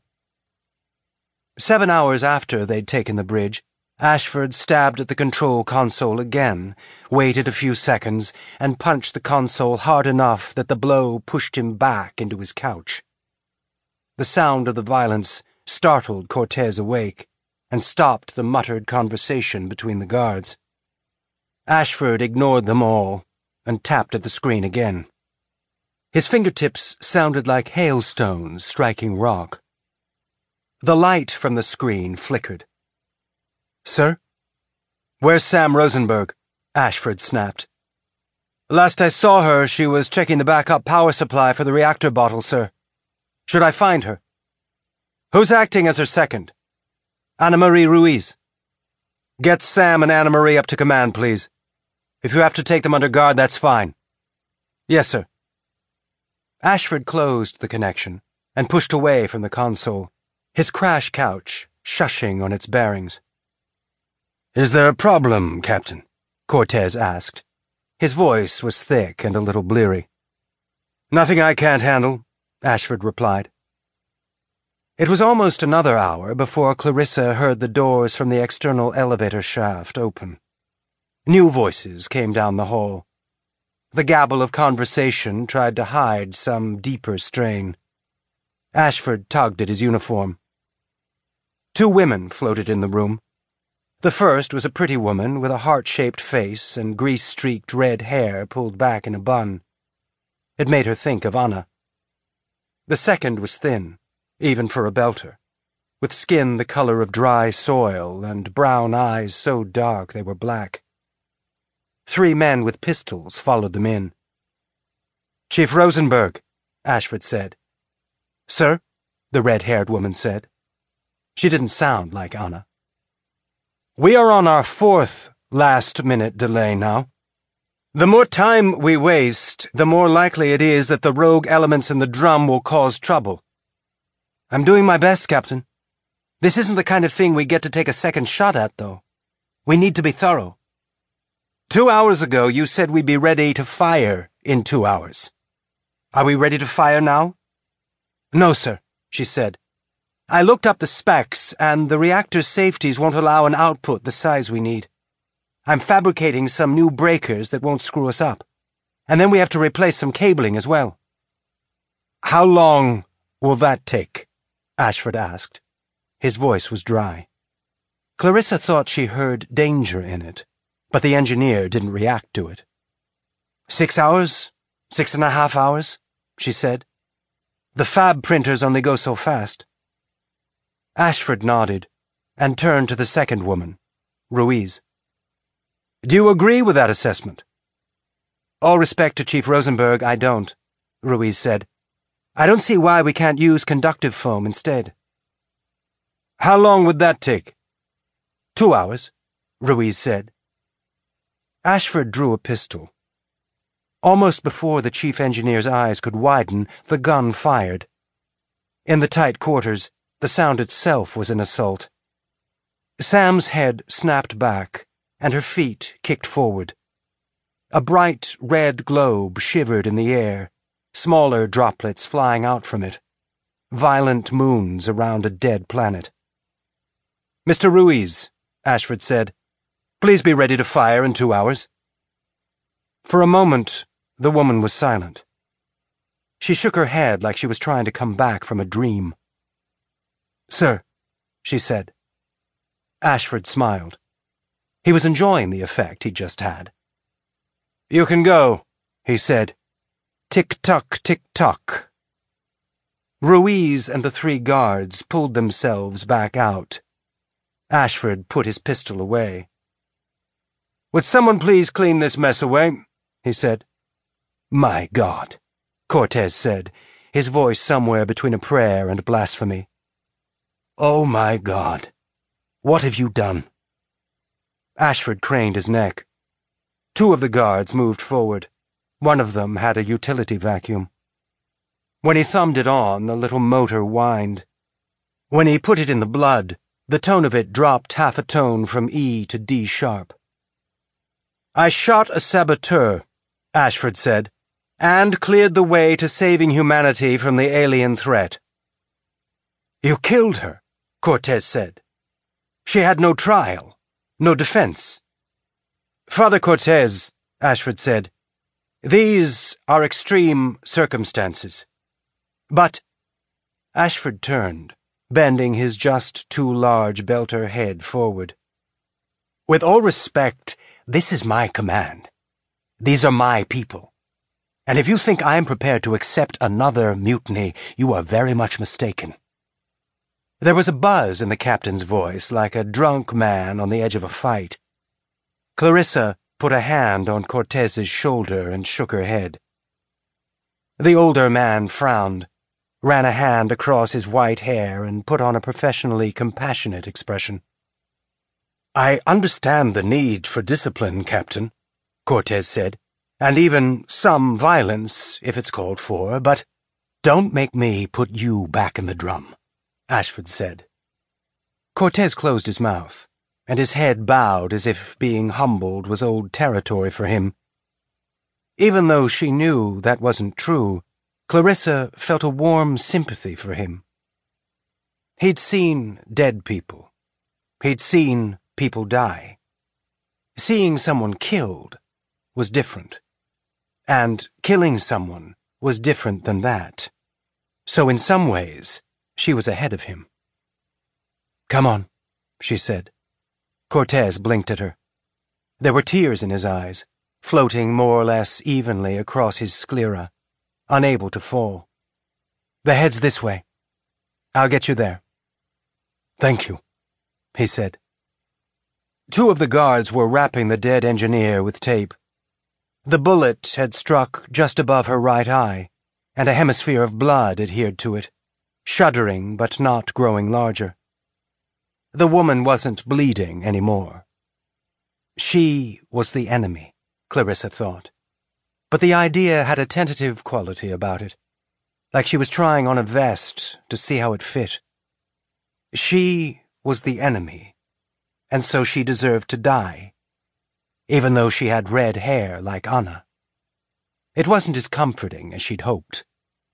7 hours after they'd taken the bridge, Ashford stabbed at the control console again, waited a few seconds, and punched the console hard enough that the blow pushed him back into his couch. The sound of the violence startled Cortez awake, and stopped the muttered conversation between the guards. Ashford ignored them all, and tapped at the screen again. His fingertips sounded like hailstones striking rock. The light from the screen flickered. "Sir?" "Where's Sam Rosenberg?" Ashford snapped. "Last I saw her, she was checking the backup power supply for the reactor bottle, sir. Should I find her?" "Who's acting as her second?" "Anna Marie Ruiz." "Get Sam and Anna Marie up to command, please. If you have to take them under guard, that's fine." "Yes, sir." Ashford closed the connection and pushed away from the console, his crash couch shushing on its bearings. "Is there a problem, Captain?" Cortez asked. His voice was thick and a little bleary. "Nothing I can't handle," Ashford replied. It was almost another hour before Clarissa heard the doors from the external elevator shaft open. New voices came down the hall. The gabble of conversation tried to hide some deeper strain. Ashford tugged at his uniform. 2 women floated in the room. The first was a pretty woman with a heart-shaped face and grease-streaked red hair pulled back in a bun. It made her think of Anna. The second was thin, even for a Belter, with skin the color of dry soil and brown eyes so dark they were black. 3 men with pistols followed them in. "Chief Rosenberg," Ashford said. "Sir?" the red-haired woman said. She didn't sound like Anna. "We are on our 4th last-minute delay now. The more time we waste, the more likely it is that the rogue elements in the drum will cause trouble. I'm doing my best, Captain. This isn't the kind of thing we get to take a second shot at, though. We need to be thorough. 2 hours ago, you said we'd be ready to fire in 2 hours. Are we ready to fire now?" "No, sir," she said. "I looked up the specs, and the reactor's safeties won't allow an output the size we need. I'm fabricating some new breakers that won't screw us up. And then we have to replace some cabling as well." "How long will that take?" Ashford asked. His voice was dry. Clarissa thought she heard danger in it, but the engineer didn't react to it. 6 hours? 6.5 hours? She said. "The fab printers only go so fast." Ashford nodded, and turned to the second woman, Ruiz. "Do you agree with that assessment?" "All respect to Chief Rosenberg, I don't," Ruiz said. "I don't see why we can't use conductive foam instead." "How long would that take?" 2 hours, Ruiz said. Ashford drew a pistol. Almost before the chief engineer's eyes could widen, the gun fired. In the tight quarters, the sound itself was an assault. Sam's head snapped back, and her feet kicked forward. A bright red globe shivered in the air, smaller droplets flying out from it. Violent moons around a dead planet. "Mr. Ruiz," Ashford said, "please be ready to fire in 2 hours." For a moment, the woman was silent. She shook her head like she was trying to come back from a dream. "Sir," she said. Ashford smiled. He was enjoying the effect he'd just had. "You can go," he said. Tick-tock, tick-tock. Ruiz and the 3 guards pulled themselves back out. Ashford put his pistol away. "Would someone please clean this mess away?" he said. "My God," Cortez said, his voice somewhere between a prayer and blasphemy. "Oh, my God. What have you done?" Ashford craned his neck. 2 of the guards moved forward. One of them had a utility vacuum. When he thumbed it on, the little motor whined. When he put it in the blood, the tone of it dropped half a tone from E to D sharp. "I shot a saboteur," Ashford said, "and cleared the way to saving humanity from the alien threat." "You killed her," Cortez said. "She had no trial, no defense." "Father Cortez," Ashford said, "these are extreme circumstances. But—" Ashford turned, bending his just too large belter head forward. "With all respect, this is my command. These are my people. And if you think I am prepared to accept another mutiny, you are very much mistaken." There was a buzz in the captain's voice, like a drunk man on the edge of a fight. Clarissa put a hand on Cortez's shoulder and shook her head. The older man frowned, ran a hand across his white hair, and put on a professionally compassionate expression. "I understand the need for discipline, Captain," Cortez said, "and even some violence, if it's called for, but—" "Don't make me put you back in the drum," Ashford said. Cortez closed his mouth, and his head bowed as if being humbled was old territory for him. Even though she knew that wasn't true, Clarissa felt a warm sympathy for him. He'd seen dead people. He'd seen people die. Seeing someone killed was different. And killing someone was different than that. So in some ways, she was ahead of him. "Come on," she said. Cortez blinked at her. There were tears in his eyes, floating more or less evenly across his sclera, unable to fall. "The head's this way. I'll get you there." "Thank you," he said. 2 of the guards were wrapping the dead engineer with tape. The bullet had struck just above her right eye, and a hemisphere of blood adhered to it, shuddering but not growing larger. The woman wasn't bleeding anymore. She was the enemy, Clarissa thought. But the idea had a tentative quality about it, like she was trying on a vest to see how it fit. She was the enemy, and so she deserved to die, even though she had red hair like Anna. It wasn't as comforting as she'd hoped.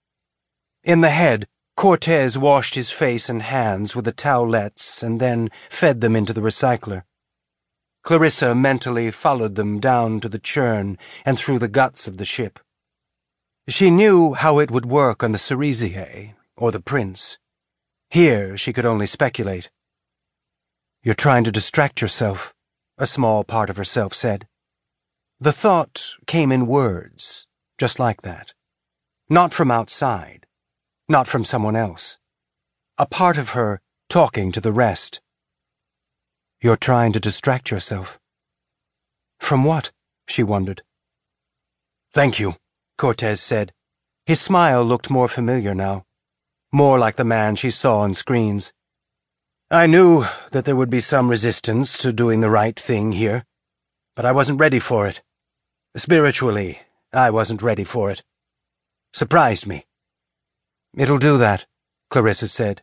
In the head, Cortez washed his face and hands with the towelettes and then fed them into the recycler. Clarissa mentally followed them down to the churn and through the guts of the ship. She knew how it would work on the Cerisier or the Prince. Here she could only speculate. "You're trying to distract yourself," a small part of herself said. The thought came in words, just like that. Not from outside, not from someone else. A part of her talking to the rest. "You're trying to distract yourself." From what? She wondered. "Thank you," Cortez said. His smile looked more familiar now, more like the man she saw on screens. "I knew that there would be some resistance to doing the right thing here, but I wasn't ready for it. Spiritually, I wasn't ready for it. Surprised me." "It'll do that," Clarissa said.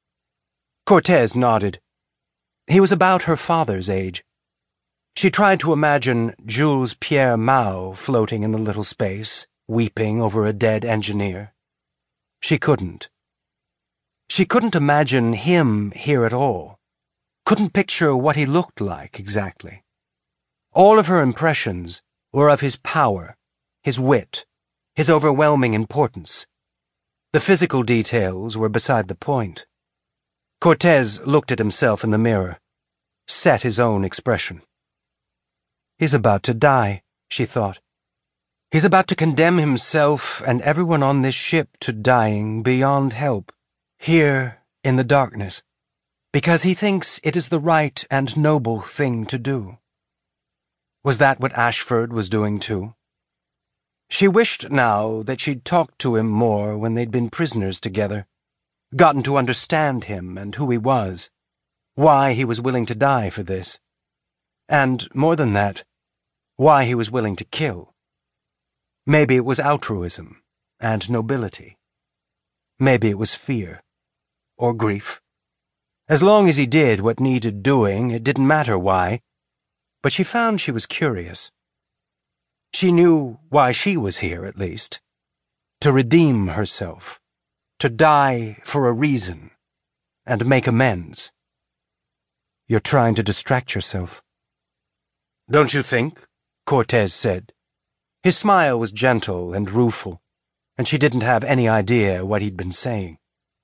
Cortez nodded. He was about her father's age. She tried to imagine Jules Pierre Mao floating in the little space, weeping over a dead engineer. She couldn't. She couldn't imagine him here at all. Couldn't picture what he looked like exactly. All of her impressions were of his power, his wit, his overwhelming importance. The physical details were beside the point. Cortez looked at himself in the mirror, set his own expression. He's about to die, she thought. He's about to condemn himself and everyone on this ship to dying beyond help, here in the darkness, because he thinks it is the right and noble thing to do. Was that what Ashford was doing too? She wished now that she'd talked to him more when they'd been prisoners together, gotten to understand him and who he was, why he was willing to die for this, and, more than that, why he was willing to kill. Maybe it was altruism and nobility. Maybe it was fear or grief. As long as he did what needed doing, it didn't matter why, but she found she was curious. She knew why she was here, at least. To redeem herself. To die for a reason. And make amends. You're trying to distract yourself. Don't you think? Cortez said. His smile was gentle and rueful, and she didn't have any idea what he'd been saying.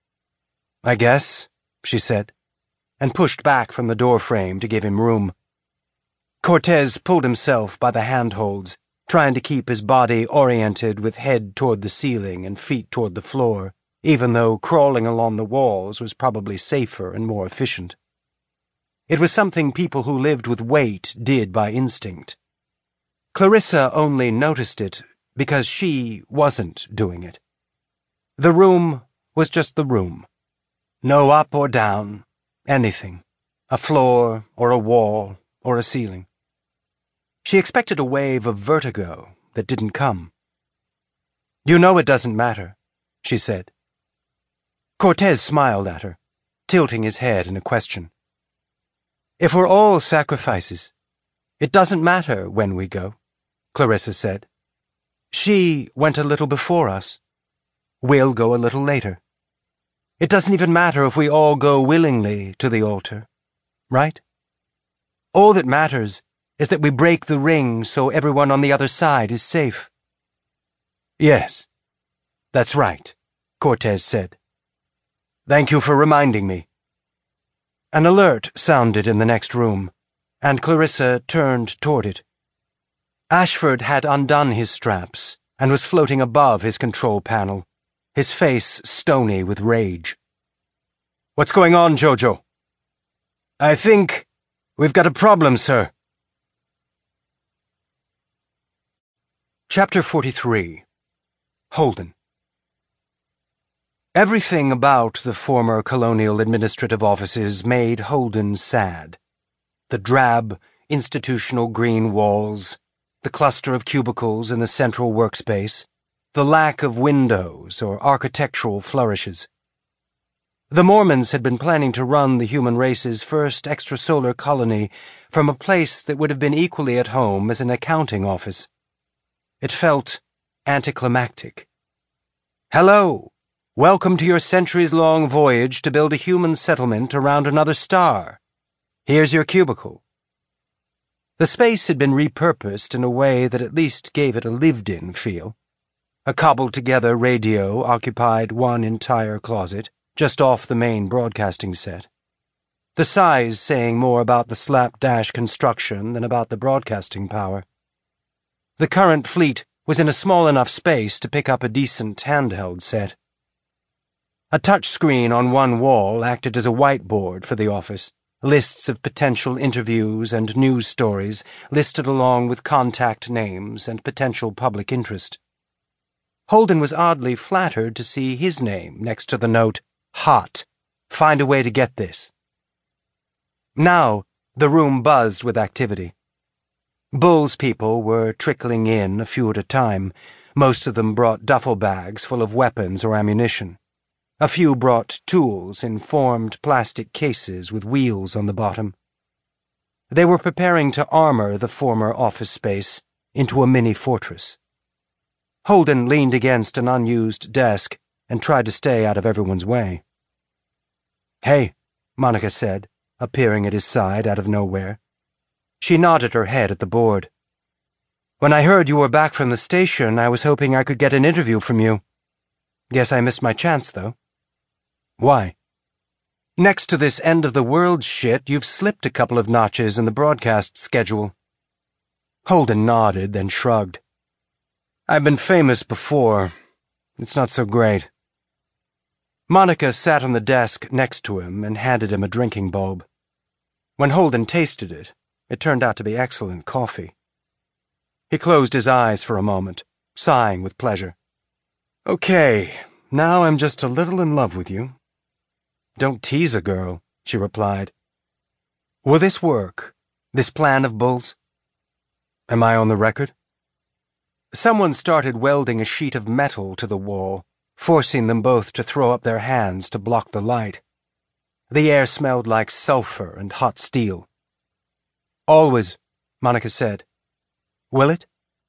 I guess, she said, and pushed back from the doorframe to give him room. Cortez pulled himself by the handholds, trying to keep his body oriented with head toward the ceiling and feet toward the floor, even though crawling along the walls was probably safer and more efficient. It was something people who lived with weight did by instinct. Clarissa only noticed it because she wasn't doing it. The room was just the room. No up or down, anything. A floor or a wall or a ceiling. She expected a wave of vertigo that didn't come. You know it doesn't matter, she said. Cortez smiled at her, tilting his head in a question. If we're all sacrifices, it doesn't matter when we go, Clarissa said. She went a little before us. We'll go a little later. It doesn't even matter if we all go willingly to the altar, right? All that matters is that we break the ring so everyone on the other side is safe. Yes, that's right, Cortez said. Thank you for reminding me. An alert sounded in the next room, and Clarissa turned toward it. Ashford had undone his straps and was floating above his control panel, his face stony with rage. What's going on, Jojo? I think we've got a problem, sir. Chapter 43. Holden. Everything about the former colonial administrative offices made Holden sad. The drab, institutional green walls, the cluster of cubicles in the central workspace, the lack of windows or architectural flourishes. The Mormons had been planning to run the human race's first extrasolar colony from a place that would have been equally at home as an accounting office. It felt anticlimactic. Hello! Welcome to your centuries-long voyage to build a human settlement around another star. Here's your cubicle. The space had been repurposed in a way that at least gave it a lived-in feel. A cobbled-together radio occupied one entire closet, just off the main broadcasting set. The size saying more about the slapdash construction than about the broadcasting power. The current fleet was in a small enough space to pick up a decent handheld set. A touchscreen on one wall acted as a whiteboard for the office, lists of potential interviews and news stories listed along with contact names and potential public interest. Holden was oddly flattered to see his name next to the note, Hot. Find a way to get this. Now, the room buzzed with activity. Bull's people were trickling in a few at a time. Most of them brought duffel bags full of weapons or ammunition. A few brought tools in formed plastic cases with wheels on the bottom. They were preparing to armor the former office space into a mini-fortress. Holden leaned against an unused desk and tried to stay out of everyone's way. Hey, Monica said, appearing at his side out of nowhere. She nodded her head at the board. When I heard you were back from the station, I was hoping I could get an interview from you. Guess I missed my chance, though. Why? Next to this end-of-the-world shit, you've slipped a couple of notches in the broadcast schedule. Holden nodded, then shrugged. I've been famous before. It's not so great. Monica sat on the desk next to him and handed him a drinking bulb. When Holden tasted it, it turned out to be excellent coffee. He closed his eyes for a moment, sighing with pleasure. Okay, now I'm just a little in love with you. Don't tease a girl, she replied. Will this work, this plan of Bull's? Am I on the record? Someone started welding a sheet of metal to the wall, forcing them both to throw up their hands to block the light. The air smelled like sulfur and hot steel. Always, Monica said. Will it?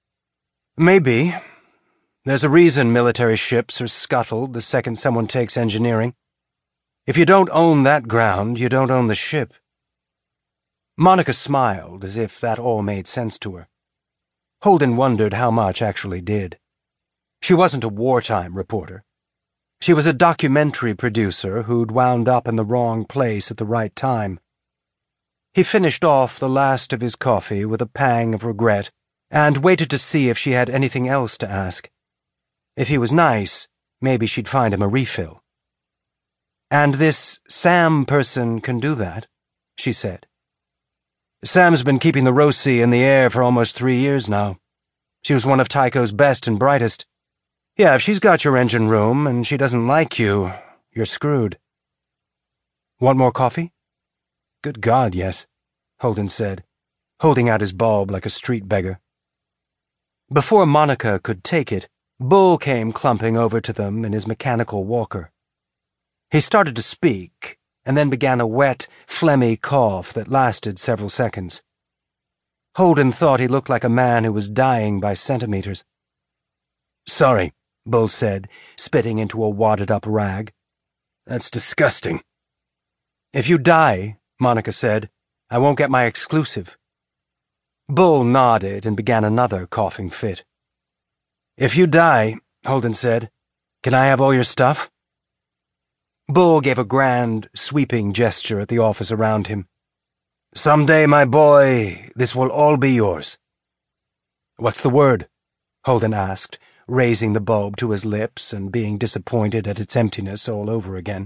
Maybe. There's a reason military ships are scuttled the second someone takes engineering. If you don't own that ground, you don't own the ship. Monica smiled as if that all made sense to her. Holden wondered how much actually did. She wasn't a wartime reporter. She was a documentary producer who'd wound up in the wrong place at the right time. He finished off the last of his coffee with a pang of regret and waited to see if she had anything else to ask. If he was nice, maybe she'd find him a refill. And this Sam person can do that, she said. Sam's been keeping the Rosie in the air for almost 3 years now. She was one of Tycho's best and brightest. Yeah, if she's got your engine room and she doesn't like you, you're screwed. Want more coffee? Good God, yes, Holden said, holding out his bulb like a street beggar. Before Monica could take it, Bull came clumping over to them in his mechanical walker. He started to speak, and then began a wet, phlegmy cough that lasted several seconds. Holden thought he looked like a man who was dying by centimeters. Sorry, Bull said, spitting into a wadded-up rag. That's disgusting. If you die, Monica said, I won't get my exclusive. Bull nodded and began another coughing fit. If you die, Holden said, can I have all your stuff? Bull gave a grand, sweeping gesture at the office around him. Someday, my boy, this will all be yours. What's the word? Holden asked, raising the bulb to his lips and being disappointed at its emptiness all over again.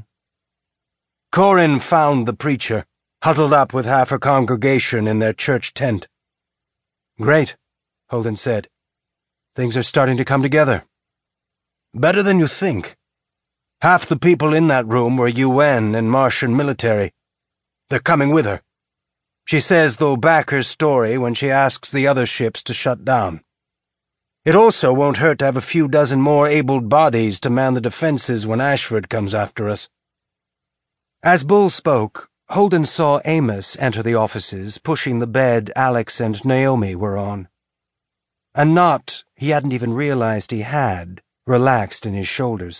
Corin found the preacher, huddled up with half her congregation in their church tent. Great, Holden said. Things are starting to come together. Better than you think. Half the people in that room were UN and Martian military. They're coming with her. She says they'll back her story when she asks the other ships to shut down. It also won't hurt to have a few dozen more able bodies to man the defenses when Ashford comes after us. As Bull spoke, Holden saw Amos enter the offices, pushing the bed Alex and Naomi were on. A knot he hadn't even realized he had relaxed in his shoulders.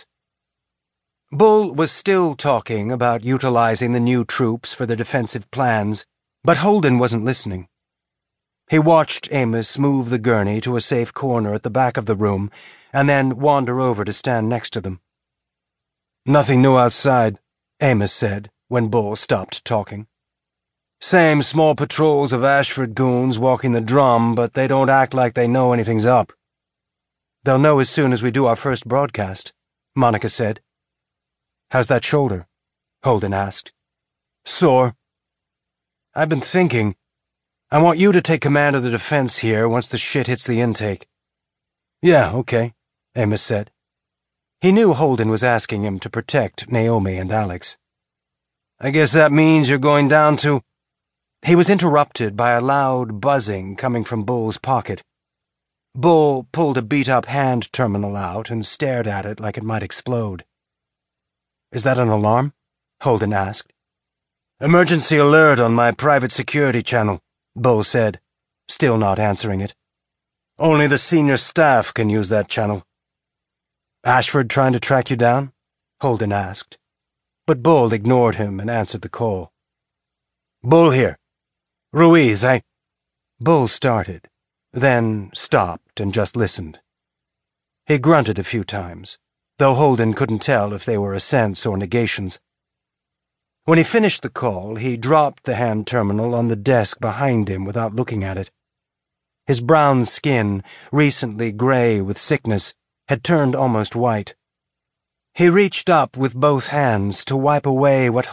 Bull was still talking about utilizing the new troops for their defensive plans, but Holden wasn't listening. He watched Amos move the gurney to a safe corner at the back of the room and then wander over to stand next to them. Nothing new outside, Amos said when Bull stopped talking. Same small patrols of Ashford goons walking the drum, but they don't act like they know anything's up. They'll know as soon as we do our first broadcast, Monica said. How's that shoulder? Holden asked. Sore. I've been thinking. I want you to take command of the defense here once the shit hits the intake. Yeah, okay, Amos said. He knew Holden was asking him to protect Naomi and Alex. I guess that means you're going down to... He was interrupted by a loud buzzing coming from Bull's pocket. Bull pulled a beat-up hand terminal out and stared at it like it might explode. Is that an alarm? Holden asked. Emergency alert on my private security channel, Bull said, still not answering it. Only the senior staff can use that channel. Ashford trying to track you down? Holden asked. But Bull ignored him and answered the call. Bull here. Ruiz, Bull started, then stopped and just listened. He grunted a few times, though Holden couldn't tell if they were assents or negations. When he finished the call, he dropped the hand terminal on the desk behind him without looking at it. His brown skin, recently gray with sickness, had turned almost white. He reached up with both hands to wipe away what